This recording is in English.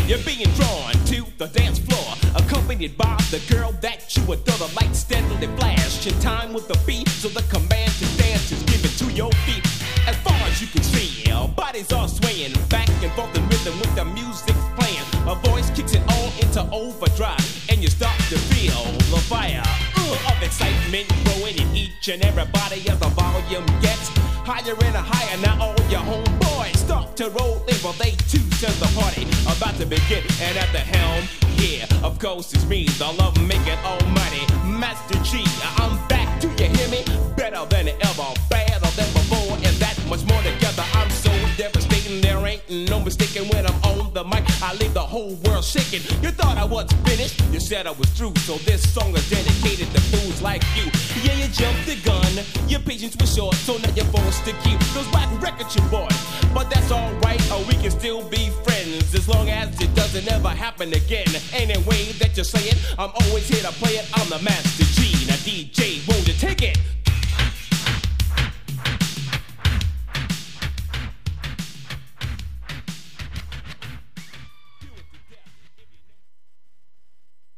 You're being drawn to the dance floor, accompanied by the girl that you adore. The lights steadily flash in time with the beat, so the command to dance is given to your feet. As far as you can see, our bodies are swaying back and forth in rhythm with the music playing. A voice kicks it all into overdrive, and you start to feel the fire of excitement growing in each and everybody as the volume gets higher and higher. Now all your homeboys start to roll in, well they too sense the party about to begin. And at the helm, yeah, of course it's me, the love-making almighty Master G. I'm back, do you hear me? Better than ever, better than before, and that much more together. I'm so devastating, there ain't no mistaking when I'm on the mic. I leave the whole world shaking. You thought I was finished, you said I was through, so this song is dedicated to fools like you. Yeah, you jumped the gun, your patience was short, so now you're forced to keep those whack records you bought. But that's alright, or we can still be friends, as long as it doesn't ever happen again. Any way that you say it, I'm always here to play it. I'm the Master G. Now DJ, won't you take it?